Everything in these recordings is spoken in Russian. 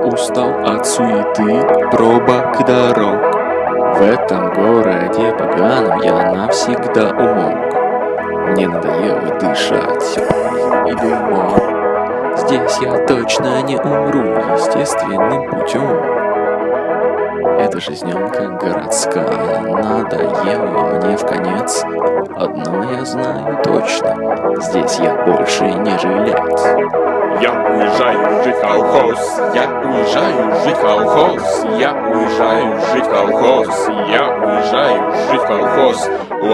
устал от суеты, пробок дорог. В этом городе поганом я навсегда умолк. Мне надоело дышать серой и дымом. Здесь я точно не умру естественным путем. Эта жизненка городская надоела мне вконец. Одно я знаю точно, здесь я больше не жилец. Я уезжаю жить в колхоз, я уезжаю жить в колхоз, я уезжаю жить в колхоз, я уезжаю жить в колхоз.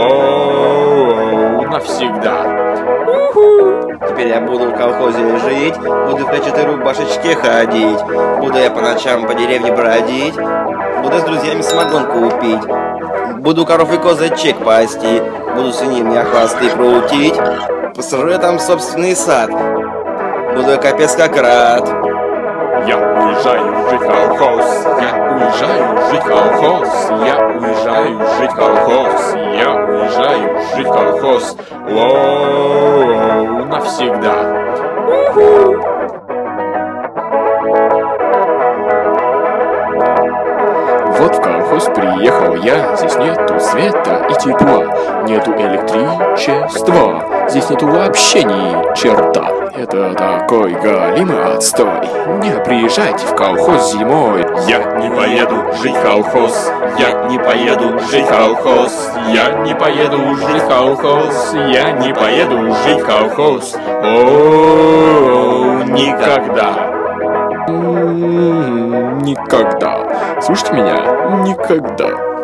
Воу, навсегда. Теперь я буду в колхозе жить, буду в клетчатой рубашечке ходить, буду я по ночам по деревне бродить, буду с друзьями самогонку пить, буду коров и козочек пасти, буду свиньям я хвосты крутить, посажу я там собственный сад, буду я капец как рад. Я уезжаю жить в колхоз, я уезжаю жить в колхоз, я уезжаю жить в колхоз, я уезжаю жить в колхоз. Воу, навсегда. Вот в колхоз приехал я, здесь нету света и тепла, нету электричества, здесь нету вообще ни черта. Это такой галимый отстой, не приезжайте в колхоз зимой. Я не поеду жить в колхоз, я не поеду жить в колхоз, я не поеду жить в колхоз, я не поеду жить в колхоз. О, никогда. Никогда. Слушайте меня, никогда.